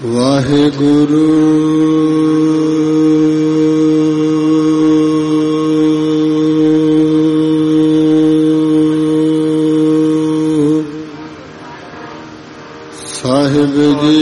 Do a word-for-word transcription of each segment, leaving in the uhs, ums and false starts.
वाहेगुरु साहिब जी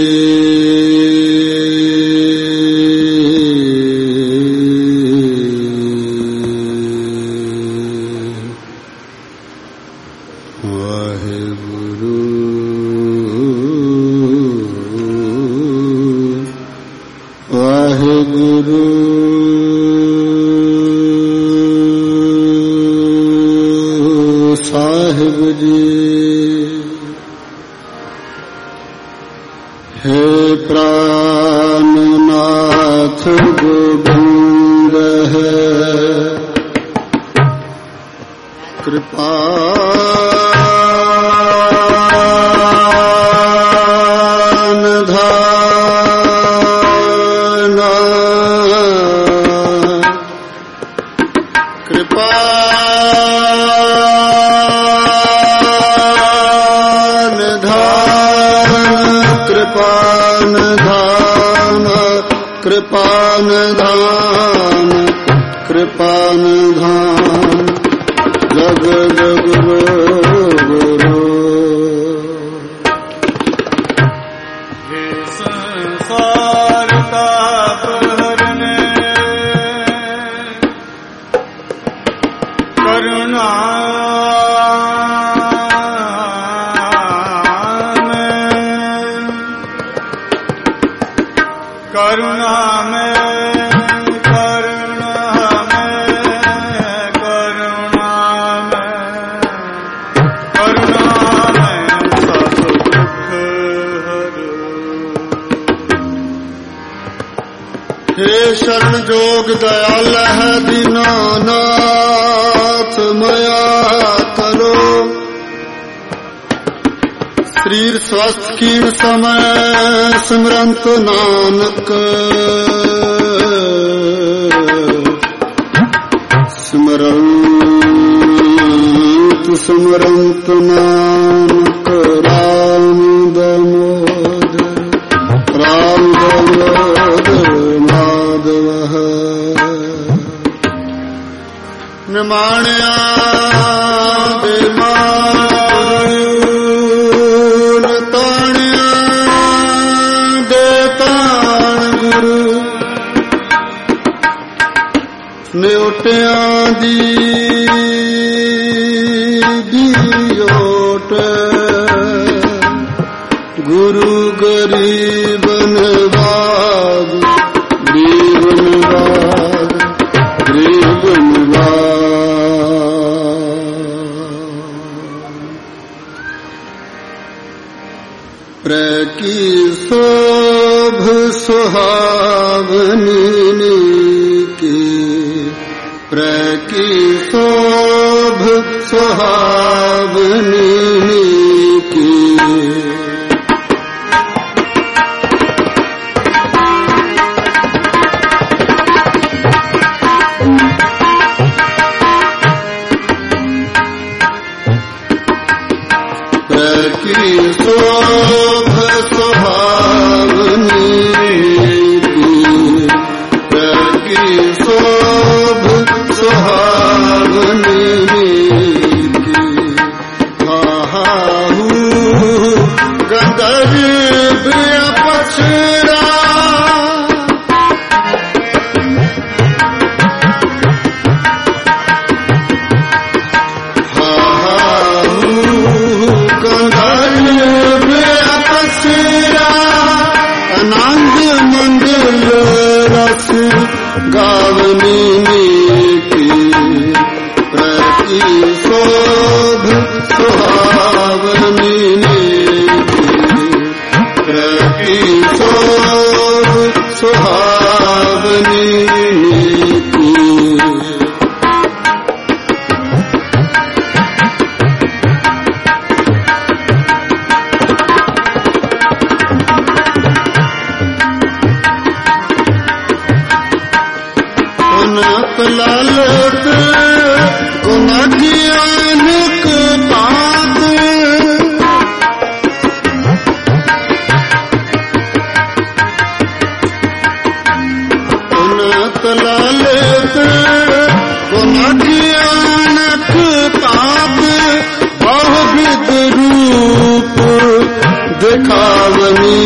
सिमरंत नानक सिमरंत सिमरंत नानक राम दामोदर राम दामोदर माधव निमाणिया न्योटियां दी दियोट गुरु गरीब नवाज गरीब नवाज गरीब नवाज प्रकी शोभ सुहावनी की प्रकी शोभ सुहावनी की प्रकी शोभ सुहावनी की प्रकी शोभ सुहावनी की हाहू गंधर्व पछरा हाहू गंधर्व पछरा आनंद मंगल रस गावनी प्रकी शोभ सुहावनी प्रकी शोभ सुहावनी लालत गुनाहियानक बात ललित गुण ज्ञानक ताप बहुविध रूप दिखावनी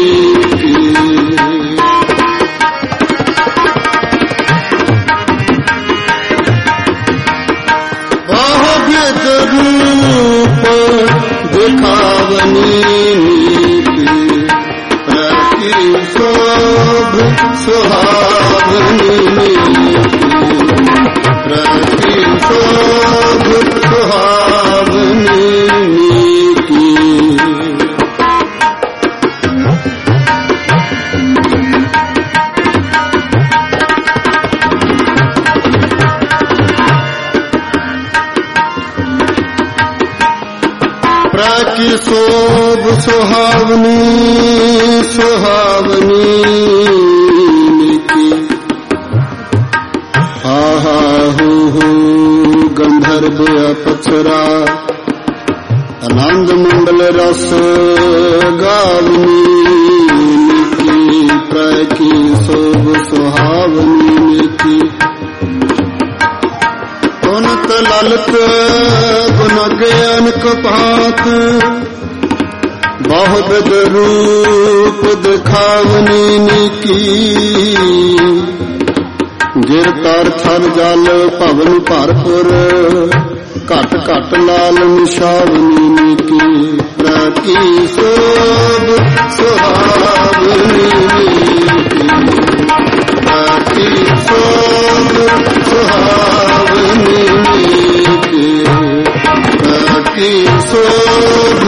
बहुविध रूप दिखावनी शोभ सुहावनी प्रति शोभ सुहावनी प्रति शोभ सुहावनी सुहावनी गंधर्व अपसरा आनंद मंडल रस गावनी प्रकी शोभ सुहावनी उनत ललित गुण ज्ञान कपात बहुविध रूप दिखावनी की गिरकर थर जल भवन भरपुर घट घट लाल निशावनी की प्रति शोभ सुहावनी प्रति शोभ सुहावनी प्रति शोभ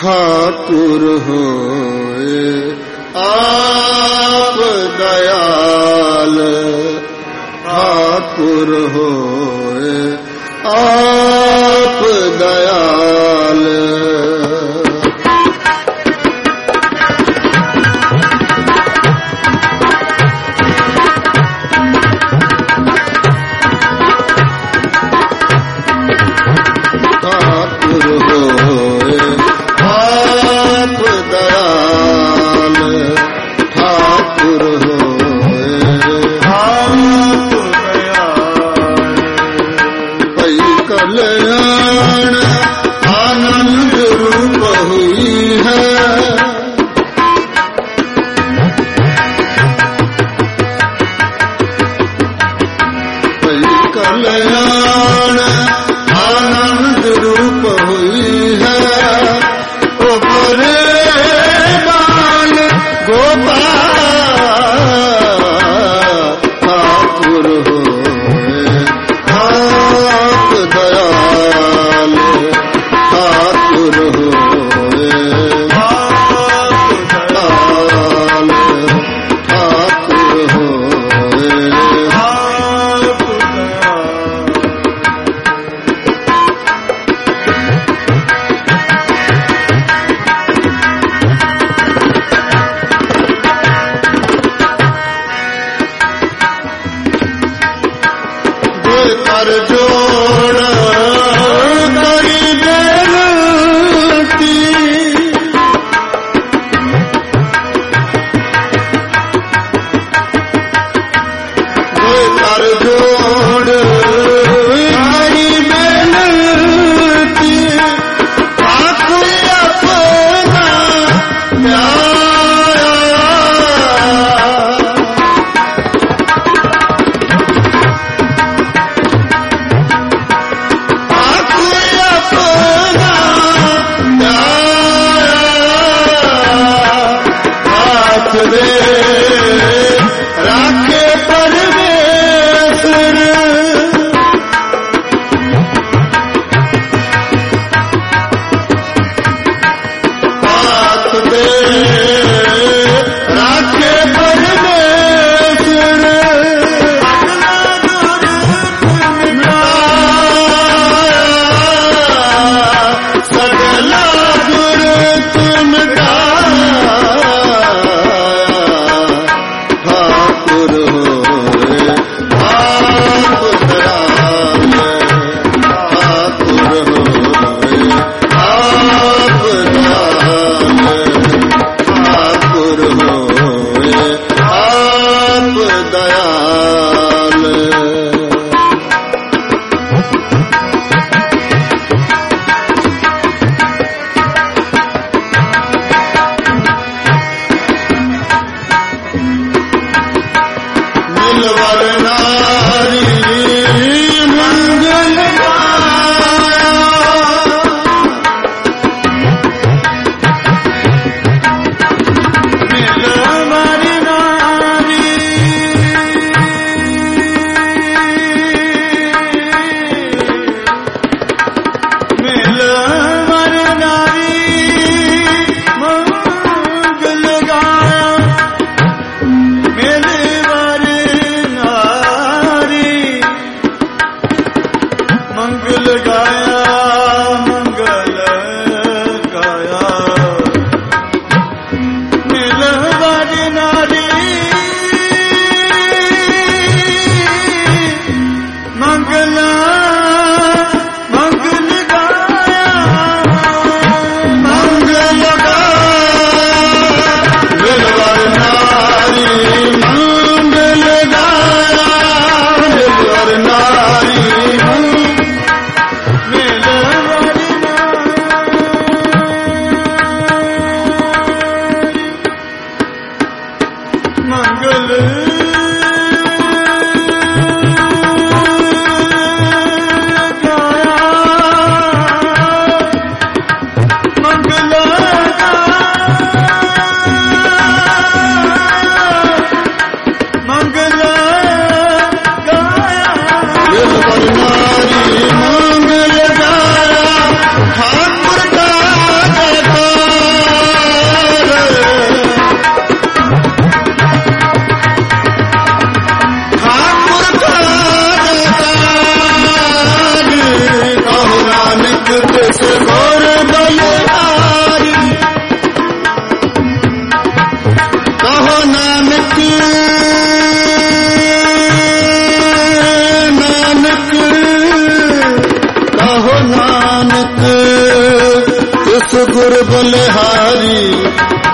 ठाकुर होए आप दयाल, ठाकुर होए आप दयाल। ठाकुर का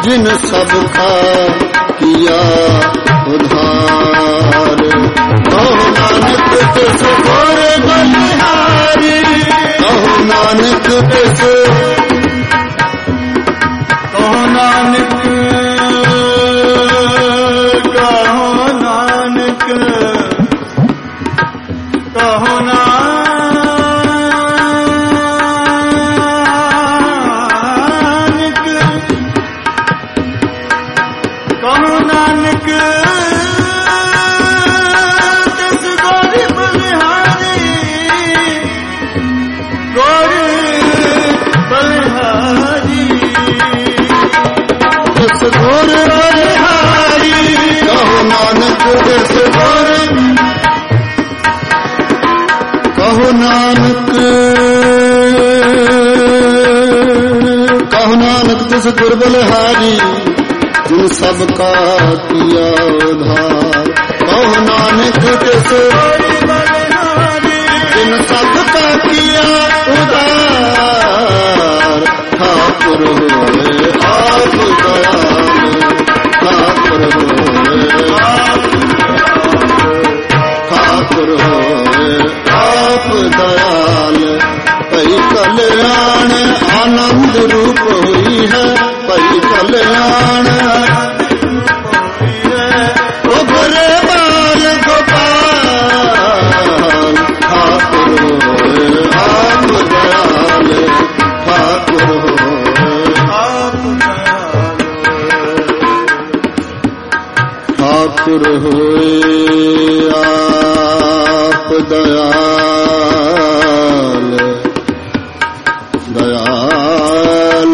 जिन सबका किया उधार। कहो नानक तिस गुर बलिहारी, कहो नानक तिस, कहो नानक, कहो नानक, कहो नानक, कहो नानक तिस गुर बलिहारी, गुर बलिहारी, तिस गुर बलिहारी। कहो नानक तिस गुर, कहो नानक, कहो नानक तिस गुर बलिहारी, जिन सबका किया उधार। कहो नानक तिस गुर बलिहारी, जिन सबका किया उधार। ठाकुर होए आप दयाल, ठाकुर होए आप, ठाकुर होए आप दयाल। पई कल्याण आनंद रूप हुई है, पई कल्याण उभरे बाल गोपाल। ठाकुर होए आप दयाल, ठाकुर होए आप ठाकुर होए आप दयाल, दयाल।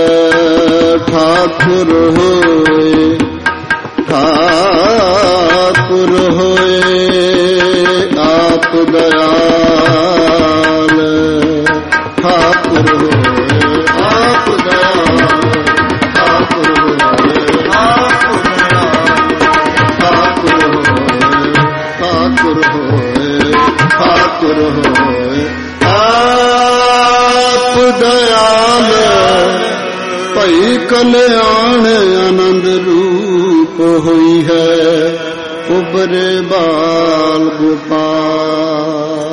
ठाकुर होए, ठाकुर होए आप दयाल, ठाकुर होए आप दयाल, ठाकुर होए आप ठाकुर होए, ठाकुर होए आप दयाल। भई कल्याण आनंद रूप हुई है, उबरे बाल गोपाल।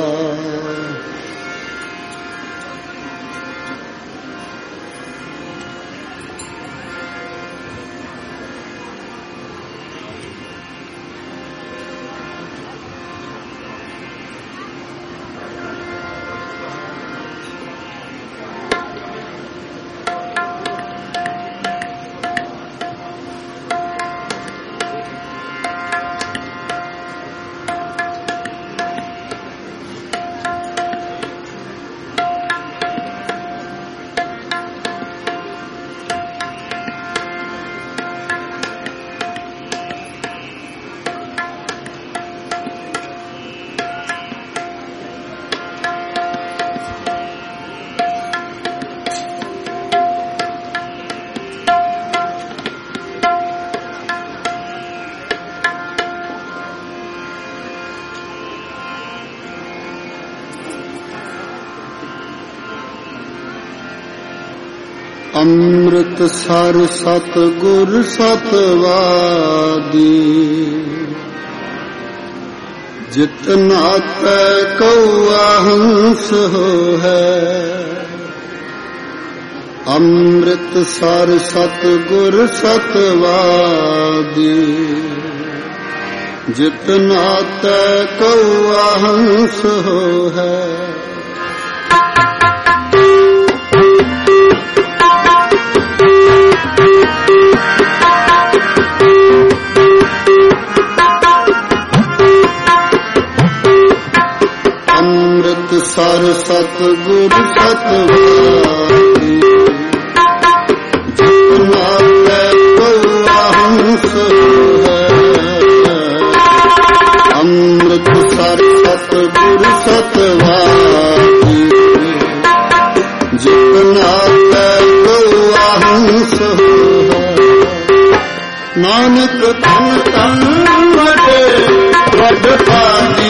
ਅੰਮ੍ਰਿਤ ਸਰ ਸਤਿਗੁਰ ਸਤਵਾਦੀ, ਜਿਤ ਨਾਤੈ ਕਉਆ ਹੰਸ ਹੈ। ਅੰਮ੍ਰਿਤ ਸਰ ਸਤਿਗੁਰ ਸਤਵਾਦੀ, ਜਿਤ ਨਾਤੈ ਕਉਆ ਹੰਸ ਹੈ। ਸਰ ਸਤਿਗੁਰ ਸਤਵਾਦੀ, ਜਿਤ ਨਾਤੈ ਕਉਆ ਹੰਸ ਹੈ। ਅੰਮ੍ਰਿਤ ਸਰ ਸਤਿਗੁਰ ਸਤਵਾਦੀ, ਜਿਤ ਨਾਤੈ ਕਉਆ ਹੰਸ ਹੈ। ਨਾਨਕ ਧਨ ਧਨ ਵਡੇ ਵਡ ਭਾਗੀ,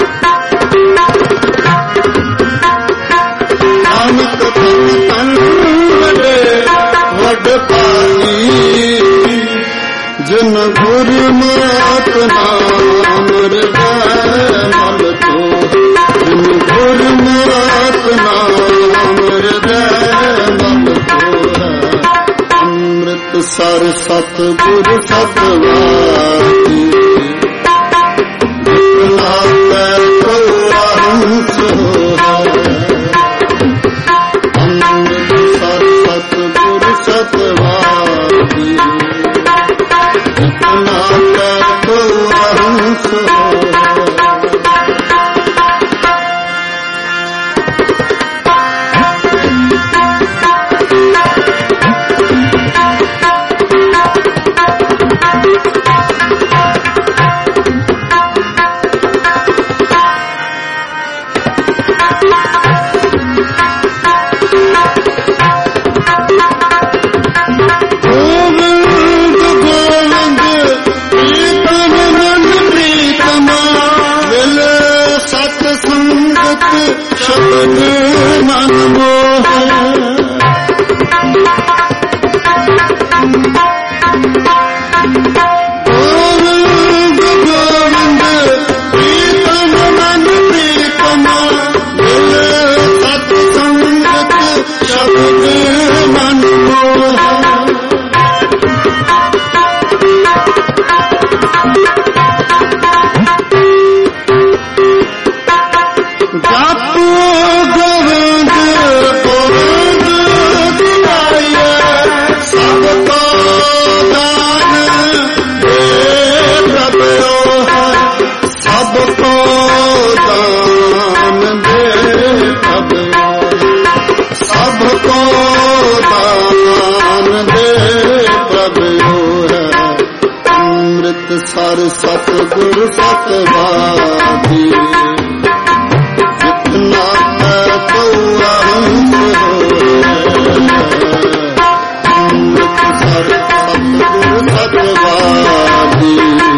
ਨਾਨਕ ਧਨ ਧਨ जिन गुरमत नाम हृदय मल तो, जिन गुरमत नाम हृदय मल तो है। अमृत सर सतगुर सतवाती, जितना को हंस है। अमृत सर सतगुर सतवाती, जितना को हंस है। शब्द मन मोह, गोविंद गोविंद प्रीतम मन प्रीतम, मिले सत्संगत शब्द मन मोह। सर सतगुर सतवाती, जितना को हंस है। अमृत सर सतगुर सतवाती,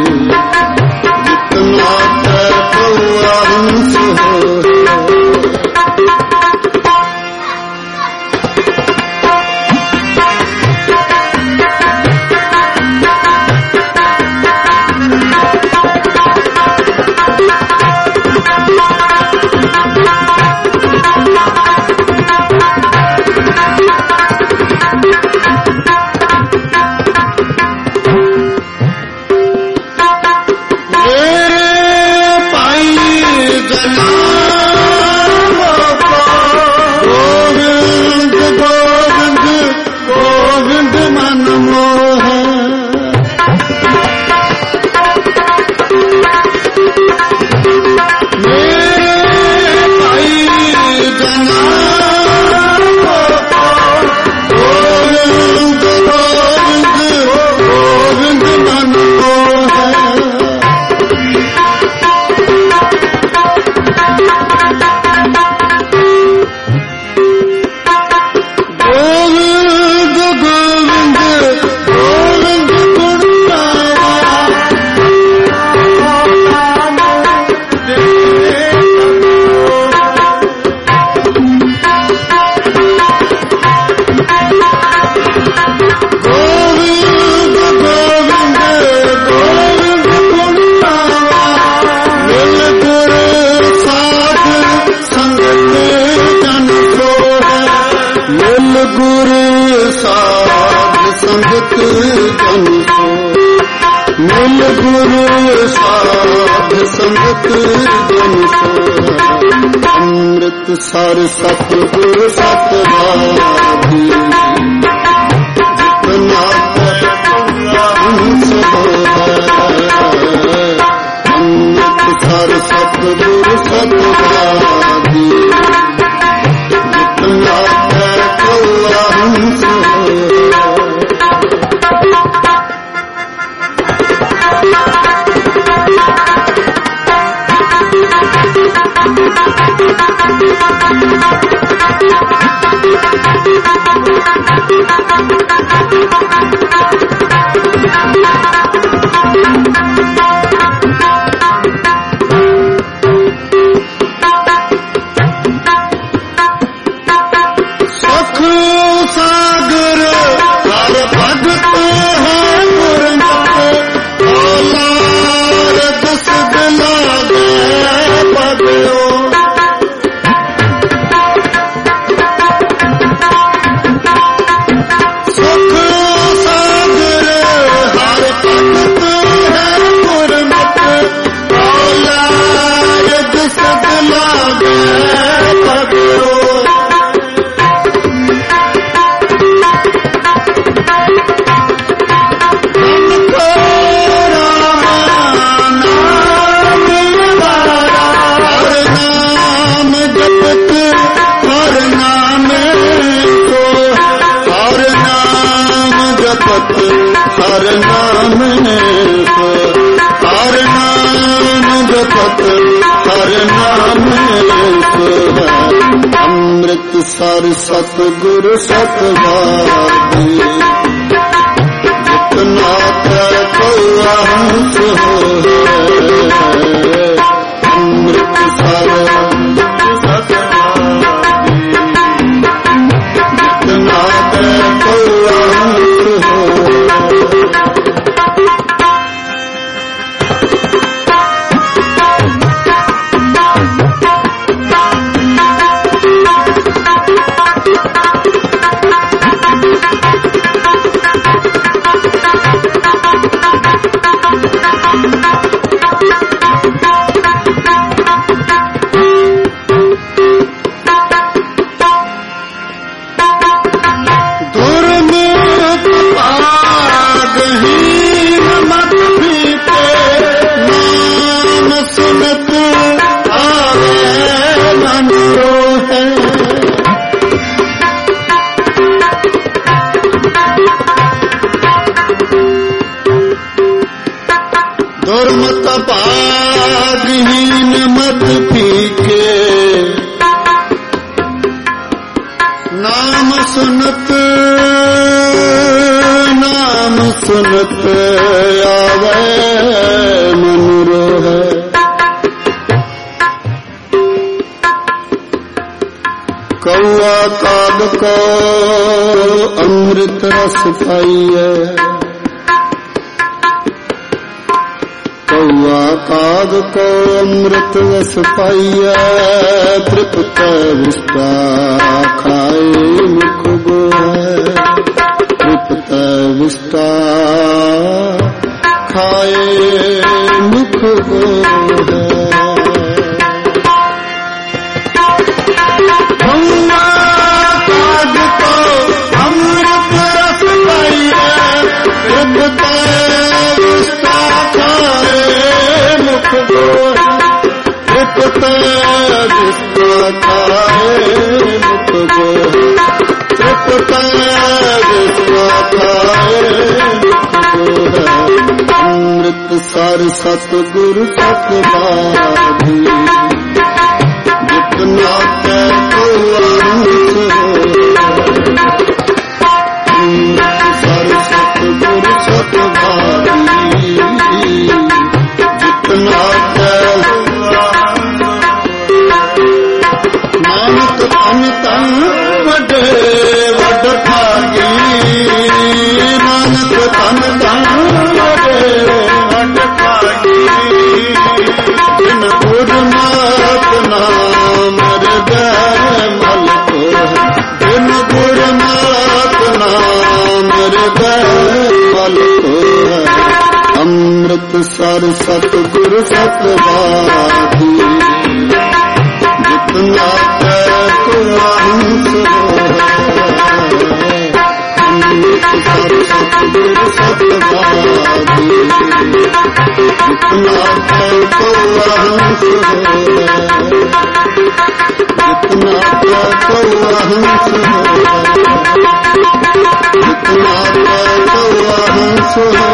जितना को हंस है। मिल गुरु साध संगत जन सो। अमृत सर सतगुर सतवाती, जितना हंस है। अमृत सर सतगुर सतवाती, जितना हंस है। सुख सागर हर भगत है गुरमत, हर नाम हर नाम जपत हर नाम अमृत सर सतगुरु सतवादी जितना कौआ हंस हो अमृत सर सतवादी जितना कौआ हंस हो दुर्मत भागहीन मत पीके नाम सुनत नाम सुनत आवे मन रोहे कौआ काग को अमृत रस पाइए कौआ काग को अमृत रस पाइए तृप्त विष्टा खाए मुख गोहे तृप्त विष्टा खाए मुख गोहे कौआ काग को अमृत रस पाइए तृप्त विष्टा मुख गोहे तृप्त विष्टा खाए मुख गोहे तृप्त विष्टा खाए मुख गोहे अमृत सर सतगुरु सतवादी जितना कौआ हंस हो अमृत सर सतगुरु सतवादी नानक तन तन वडे वड भागी नानक तन तन वडे वड भागी जिन गुरनाथ नाम हृदय मल को जिन गुरनाथ नाम हृदय मल को अमृत सर सतगुरु सतवादी जितना कौआ हंस हो अमृत सर सतगुरु सतवादी जितना कौआ हंस हो जितना कौआ हंस हो जितना कौआ हंस हो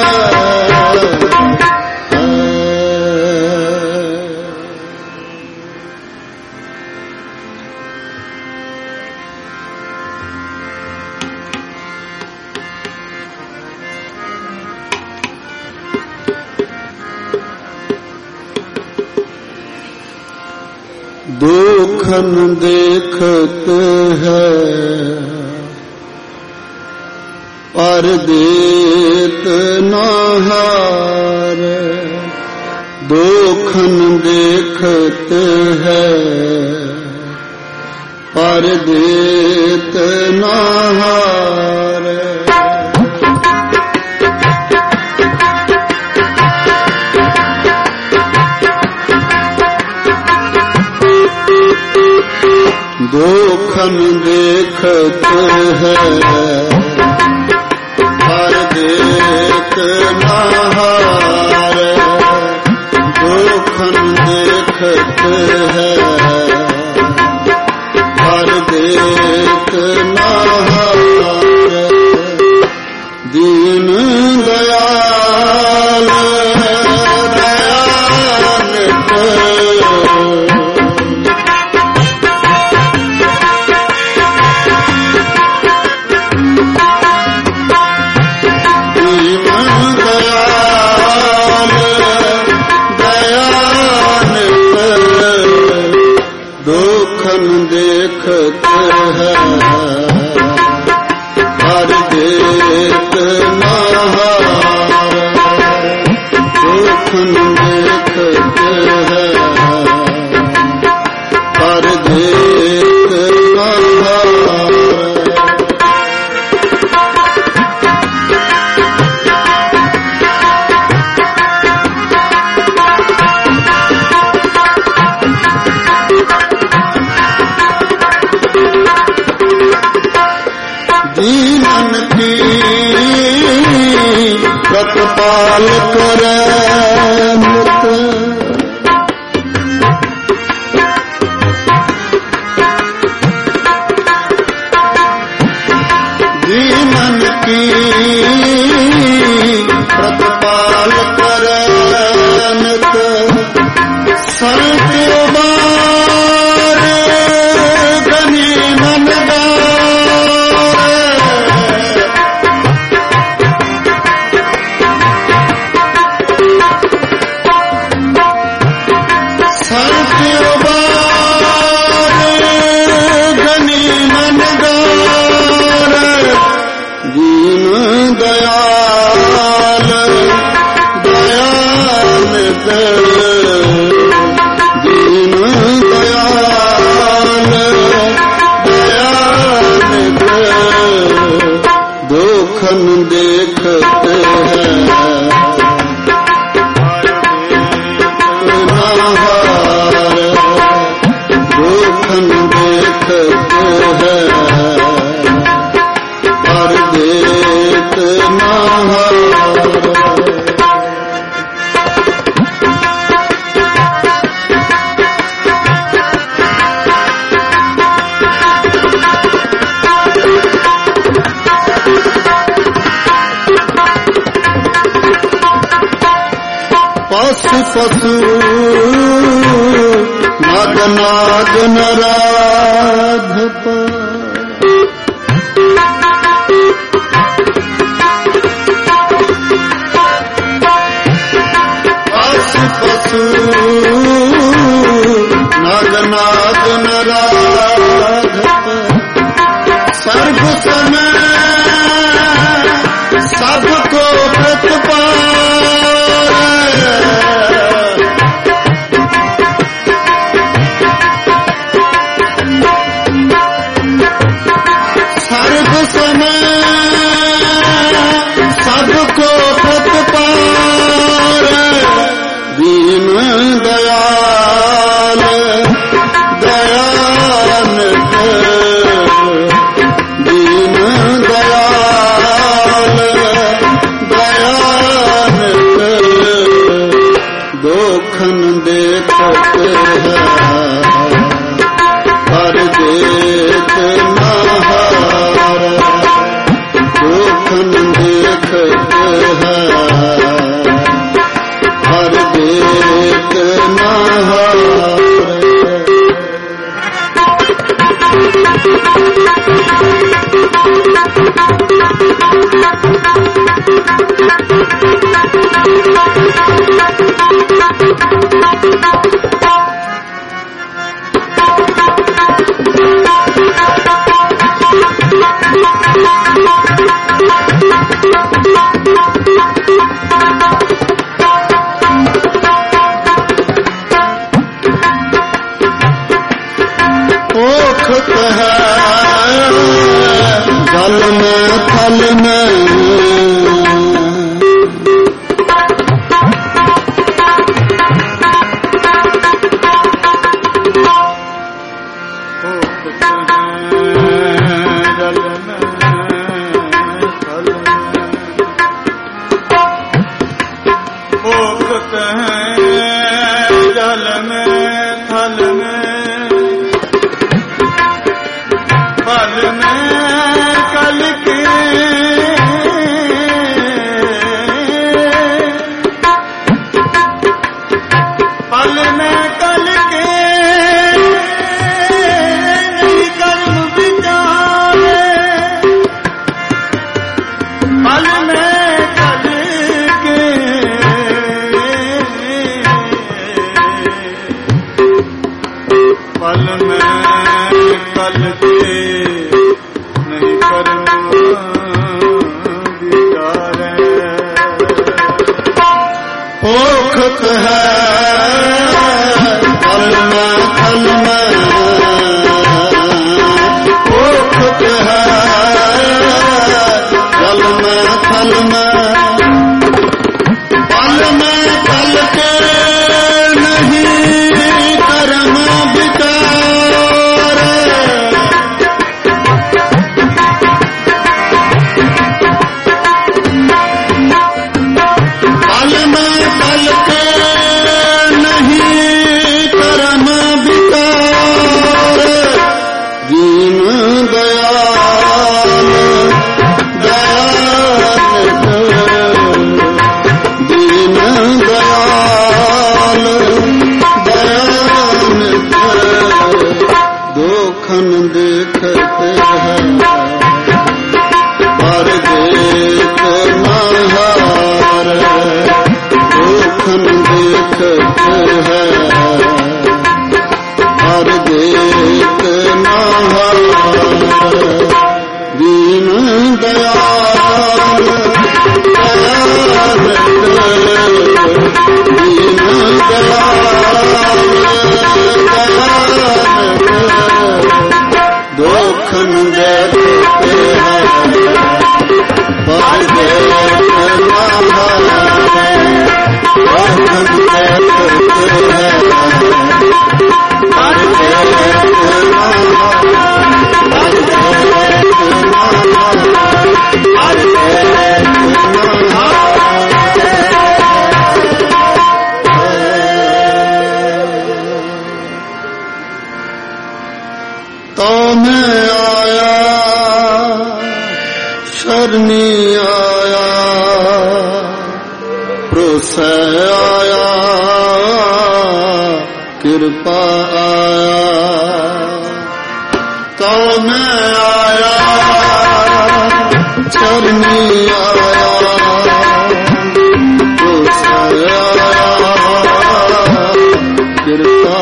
दोखन देखत है पर देत न हार दोखन देखत है पर देत न हार दोखन देखत है हर देत न हार दोखन देखत है हर देत न हार दीन दीन दयाल दयानित दीन दयाल दयानित दुखन देखत है हर देत नहार दुखन देखत है हर देत नहार दीनन की प्रतिपाल करे मुख दीनन की प्रतिपाल करे मुख सर्व बार गनी मन दीन दयाल दयानित दीन दयाल दयानित दुखन देखत है नहार दुखन देखत है हर देत नहार पशु पशु नाग नाग नराधप पशु पशु नाग नाग नराधप सर्व समय सबको प्रतिपाल सर्व समय सबको प्रतिपाल दीन दयाल दयानित दीन दयाल दयानित पोखत है फल में फल में पोखत है फल में फल में फल में फल के नहीं कर्म विचार फल में फल के नहीं कर्म विचार दीन दयाल दयाल दीन दयाल दयाल दोखन देखते हैं पर देख नहार दोखन देखते हैं पर देख नहार दीन दयाल दयाल दीन दयाल दयाल दोखन देखते हैं पर देख नहार दोखन देखते हैं पर देख नहार पर देख नहार पर देख नहार तो मैं आया शरणी आया प्रोसै आया कृपा आया तो मैं आया शरणी आया प्रोसै आया कृपा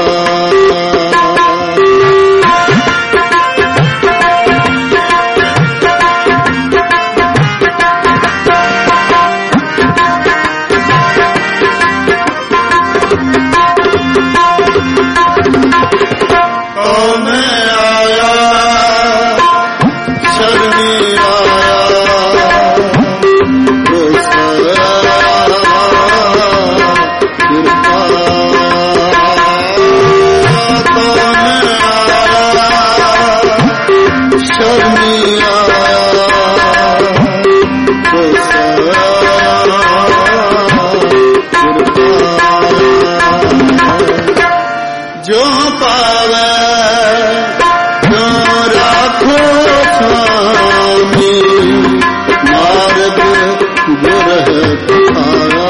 जो पावे जो राखो स्वामी मार्ग गुरह पठाया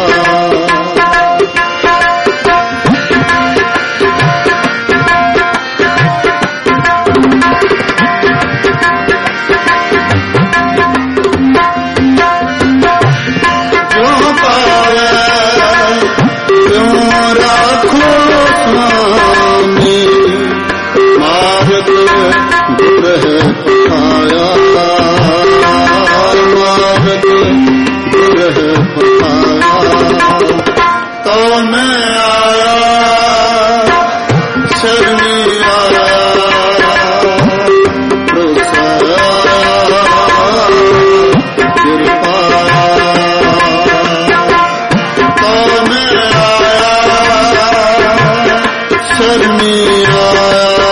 जो पावे जो राखो स्वामी मार्ग गुरह पठाया मार्ग गुरह पठाया तो मैं आया शरणी आया प्रोसै कृपा तो मैं आया शरणी आया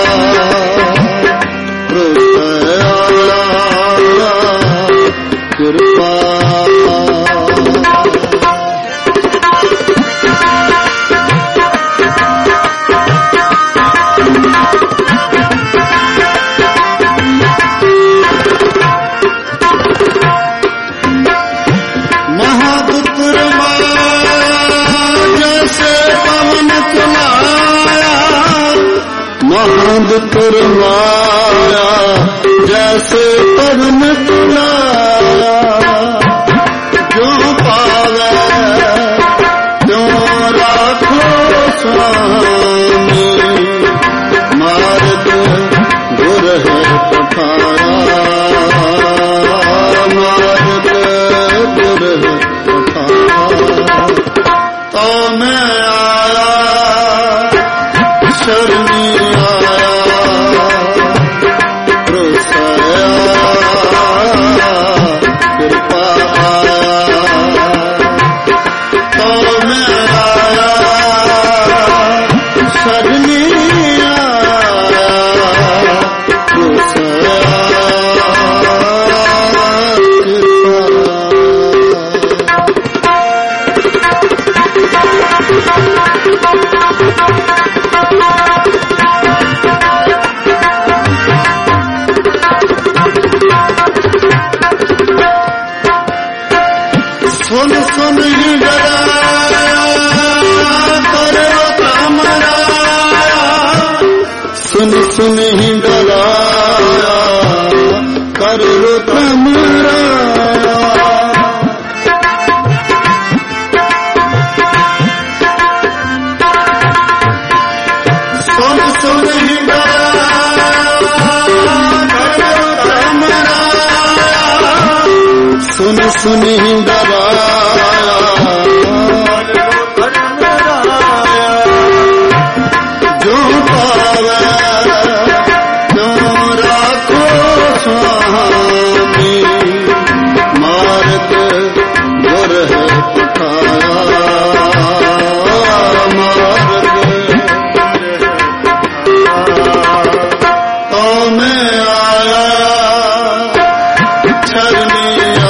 प्रोसै आया कृपा महापुत्र जैसे पवन चलाया महापुत्र माया जैसे पवन चलाया जो पावे जो राखो स्वामी मार्ग गुरह पठाया मार्ग गुरह पठाया तो सुन ही डराया करो तमराया, सुन सुन ही डराया करो तमराया। सुन सुन ही सुन सुन ही डराया जो पावे जो राखो स्वामी, मार्ग गुर है पठाया मार्ग तो मैं आया छरनी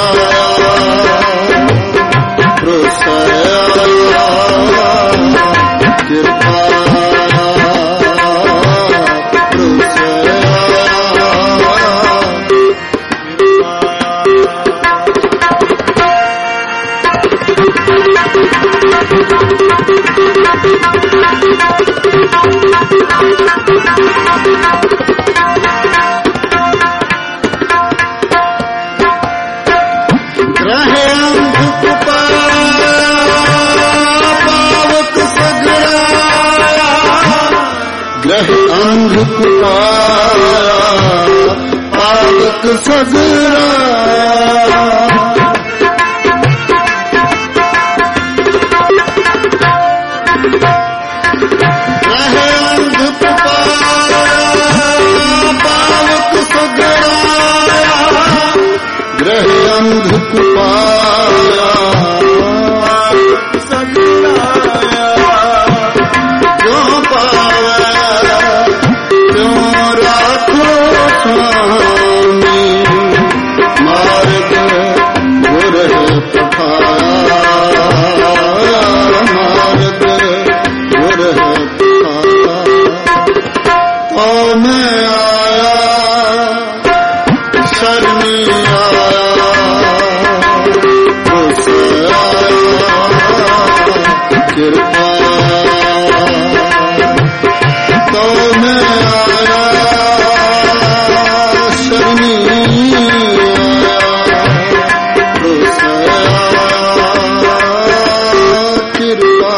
अंध कुपाया पावक सगराया, रहे अंध कुपाया पावक सगराया, ग्रह अंध कुपाया सगराया, जो पावे स्वामी, मार्ग गुर है पठाया मार्ग गुर है पठाया तो मैं आया शरणी आया उस आया कृपा तो मैं आया शरणी कृपा।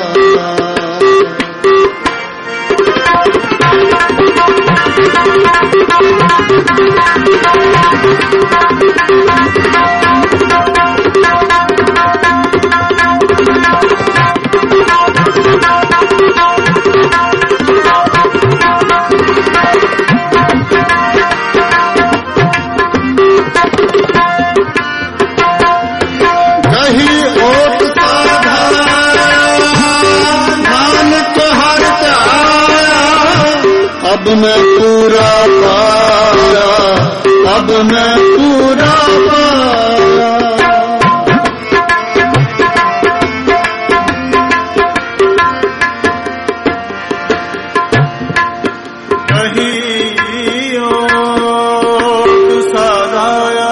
अब मैं पूरा पाया, अब मैं पूरा पाया, कहीं ओट सदाया,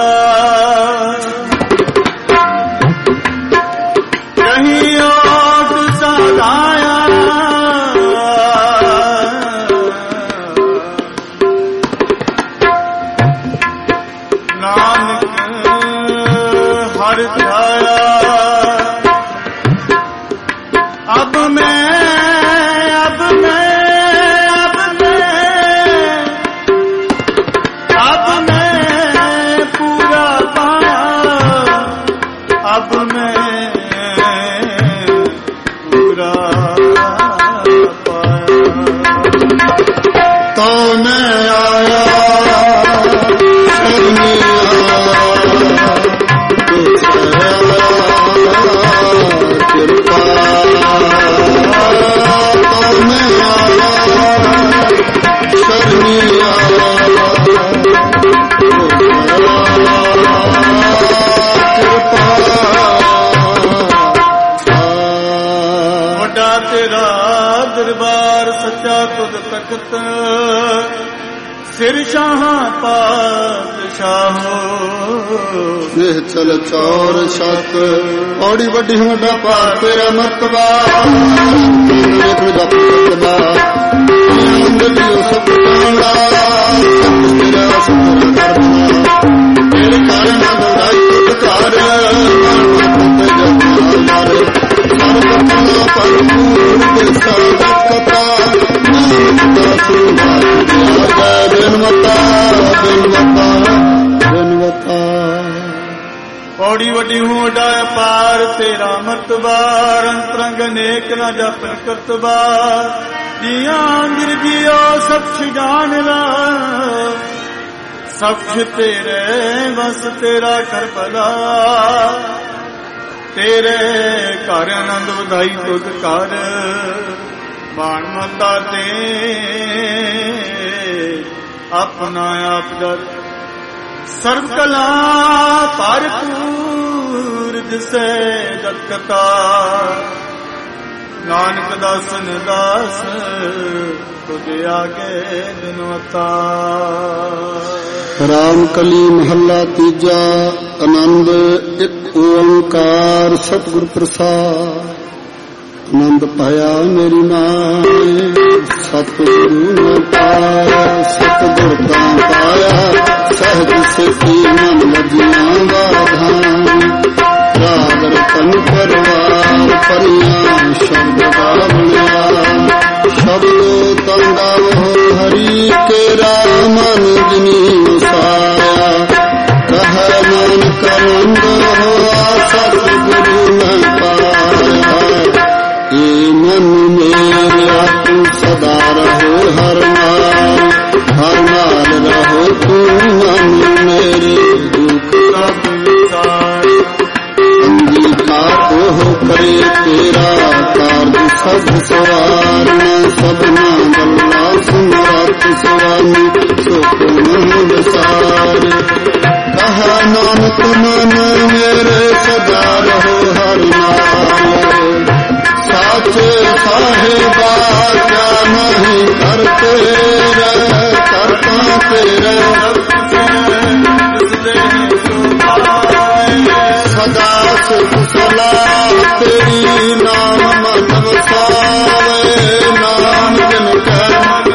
कहीं ओट सदाया, अब मैं अब मैं अब मैं अब मैं पूरा पाया, अब मैं पूरा पाया तो मैं आया दरबार सच्चा तुद तख्त ਸਿਰ ਸ਼ਾਹਾਂ ਪਾਤਸ਼ਾਹੋ ਇਹ ਚਲ ਚੌਰ ਛਤ ਔੜੀ ਵੱਡੀ ਵੱਡਾ ਪਾਰ ਤੇਰਾ ਮਰਤਬਾ ਤੇਰੇ ਜਪ ਕਰਦਾ ਅੰਦਰੋਂ ਸਭ ਕਾਂਡਾ ਤੇਰਾ ਸੁਣ ਕਰਦਾ ਤੇਰੇ ਕਾਰਨ ਦਵਾਈ ਉਤਕਾਰ ਮਨ ਤੇ ਜਪਾਲ ਮਾਰੇ ਸਰਬ ਕਲਾ ਪਰਪੂਰ ਦੇ ਸਰਬਤਾ ਨਾਮ ਸੁਭਾ ਬਿਨਵਤਾ ਬਿਨਵਤਾ ਬਿਨਵਤਾ ਔੜੀ ਵੱਡੀ ਹੋਡਾ ਪਾਰ ਤੇਰਾ ਮਰਤਬਾ ਅੰਤਰੰਗ ਨੇਕ ਨਾ ਜਪਨ ਕਰਤਬਾ ਜੀਆਂ ਅੰਦਰ ਜੀਓ ਸਭ ਜਾਣ ਲਾ ਸਭ ਤੇਰੇ ਬਸ ਤੇਰਾ ਕਰ ਭਲਾ ਤੇਰੇ ਘਰ ਆਨੰਦ ਵਧਾਈ ਤੁਧ ਕਰ ਬਾਣ ਮਤਾ ਤੇ ਆਪਣਾ ਆਪ ਦਰ ਸਰਬ ਕਲਾ ਭਰਪੂਰ ਜਿਸੇ ਜਤ ਕਤਾ ਨਾਨਕ ਦਾਸਨ ਦਾਸ ਤੁਝ ਆਗੇ ਬਿਨਵਤਾ ਰਾਮ ਕਲੀ ਮਹੱਲਾ ਤੀਜਾ ਆਨੰਦ ਇੱਕ ਓੰਕਾਰ ਸਤਿਗੁਰ ਪ੍ਰਸਾਦ ਆਨੰਦ ਪਾਇਆ ਮੇਰੀ ਮਾਂ ਸਤਿਗੁਰੂ ਨੇ ਪਾਇਆ ਸਤਿਗੁਰ ਤਾਂ ਪਾਇਆ ਸਹਿਜ ਸਿੱਖੀ ਮਨ ਲਜੀਆਂ ਬਾਧਾਂ ਰਾਗ ਰਤਨ ਪਰਵਾਰ ਪਰੀਆਂ ਸ਼ਬਦ ਦਾ ਬਣਿਆ ਸ਼ਬਦੋ ਤੰਦਾ ਹੋ ਹਰੀ ਕੇਰਾ ਮਨ ਜਿਨੀ ਉਸਾਰਿਆ ਕਹੈ ਨਾਨਕ ਆਨੰਦ ਹੋਆ ਸਤਿਗੁਰੂ ਨੇ ਪਾਇਆ ਏ ਮਨ ਮੇਰਾ ਤੂੰ ਸਦਾ ਰਹੋ ਹਰ ਨਾਲ ਹਰ ਨਾਲ ਰਹੋ ਤੂੰ ਮਨ ਮੇਰੇ ਦੁੱਖ ਸਭ ਵਿਸਾਰ ਅੰਗੀਕਾਰ ਉਹ ਕਰੇ ਤੇਰਾ ਕਾਰਜ ਸਭ ਸਵਾਰਨਾ ਸਭਨਾ ਗੱਲਾਂ ਸੁਮਰਤ ਸੁਆਮੀ ਸੁਖ ਮਨ ਵਿਸਾਰ ਕਹਾ ਨਾਨਕ ਮਨ ਮੇਰੇ ਸਦਾ ਰਹੋ ਹਰ ਨਾਲ ਸਾਚੇ ਸਾਹਿਬਾ ਕਿਆ ਨਹੀਂ ਕਰਤੇ ਰਹਿ ਕਰਤਾ ਤੇਰੇ ਸਦਾ ਸੁਖ ਸਲਾਹ ਤੇਰੀ ਨਾਮ ਮਨ ਵਸਾਵੇ ਨਾਮ ਜਨ ਕੈ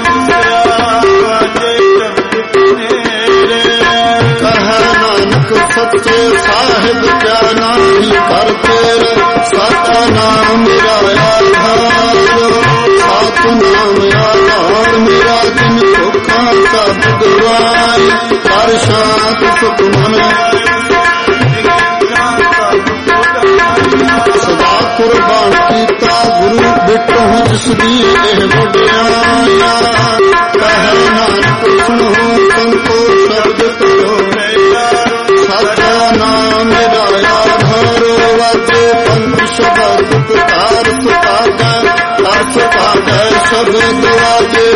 ਕਹੈ ਨਾਨਕ ਸੱਚੇ ਸਾਹਿਬ ਕਿਆ ਨਹੀਂ ਕਰਤੇ ਸਤਾ ਨਾਮ ਮੇਰਾ ਆਧਾਰ ਸਤ ਨਾਮ ਆਧਾਰ ਮੇਰਾ ਜਿਨ ਧੋਖਾ ਸਭ ਗਵਾਈ ਹਰ ਸ਼ਾਂਤ ਸੁਖ ਮਨ ਸਦਾ ਕੁਰਬਾਨ ਕੀਤਾ ਗੁਰੂ ਬਿਟੋ ਜਿਸ ਦੀ ਇਹ ਵਡਿਆਈਆ ਕਹਿ ਨਾਨਕ ਸੁਣੋ ਸੰਤੋ ਸ਼ਬਦ ਕਰੋ ਸਤਾ ਨਾਮ ਮੇਰਾ ਆਧਾਰ ਵਾਜੇ ਪੰਜ ਸ਼ਬਦ ਪੁਕਾਰ ਸੁਪਾਗੈ ਹਰ ਸੁਪਾਗੈ ਸ਼ਬਦ ਵਾਜੇ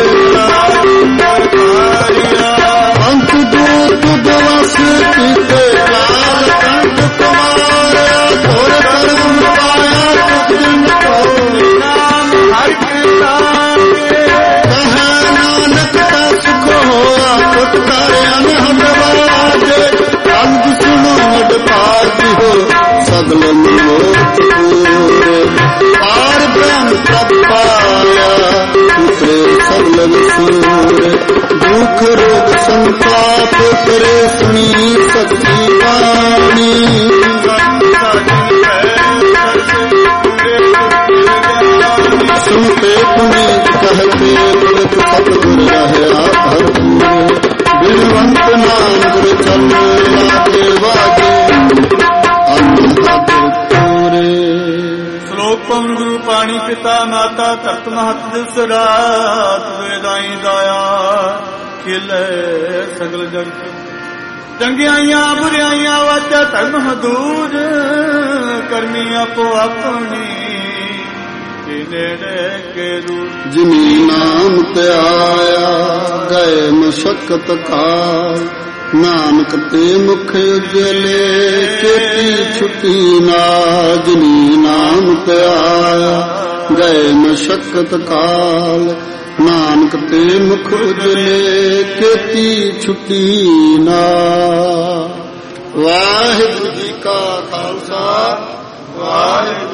ਅੰਤ ਦੂਤ ਦਿਵਸ ਕੀਤੇ ਕਾਲ ਕੰਠ ਕੁਮਾਰ ਧੁਰ ਕਰਮ ਪਾਇਆ ਤੁਮ ਕੋ ਨਾਮ ਹਰ ਕਿਰਤਾ ਕਹੈ ਨਾਨਕ ਦਾ ਸੁਖ ਹੋਆ ਕੁਟ ਕਰ ਅਨਹਦ ਵਾਜੇ ਅੰਗ ਸੁਣੋ ਵਡ ਪਾਰ ਹੋ ਸਗਲ ਮਨੋਰਥ ਪੂਰੇ ਪਾਰ ਬ੍ਰਹਮ ਪ੍ਰਭ ਪਾਇਆ ਉਤਰੇ ਸਗਲ ਵਿਸੂਰੇ ਦੁਖ ਰੋਗ ਸੰਤਾਪ ਕਰੇ ਸੁਣੀ ਸੱਚੀ ਬਾਣੀ ਸੁਣਤੇ ਪੁਨੀਤ ਕਹਤੇ ਗੁਰਤ ਸਤਿਗੁਰ ਰਹਿਆ ਭਰਪੂਰ ਬਿਨਵੰਤ ਨਾਮ ਗੁਰ ਚਰਨ ਲਾਗੇ ਵਾਜੇ ਸ਼ਲੋਕ ਪਵਨ ਗੁਰੂ ਪਾਣੀ ਪਿਤਾ ਮਾਤਾ ਧਰਤ ਮਹਤ ਦਿਵਸ ਰਾਤ ਵੇਦਾਈ ਦਾਇਆ ਖਿਲੇ ਸਗਲ ਜਗਤ ਚੰਗਿਆਈਆਂ ਬੁਰਿਆਈਆਂ ਵਾਜਾ ਧਰਮ ਹਦੂਰ ਕਰਮੀ ਆਪੋ ਆਪਣੀ ਨੇੜੇ ਕੇ ਦੂਰ ਜਿਨੀ ਨਾਮ ਤੇ ਆਇਆ ਗਏ ਮਸ਼ਕਤ ਕਾਲ ਨਾਨਕ ਤੇ ਮੁਖ ਉਜਲੇ ਕੀਤੀ ਛੁੱਟੀ ਨਾ ਜਿਨੀ ਨਾਮ ਤੇ ਆਇਆ ਗਏ ਮਸ਼ਕਤ ਕਾਲ ਨਾਨਕ ਤੇ ਮੁਖ ਉਜਲੇ ਕੀਤੀ ਛੁਟੀ ਨਾਏ। ਵਾਹਿਗੁਰੂ ਜੀ ਕਾ ਖਾਲਸਾ ਵਾਹਿਗੁਰੂ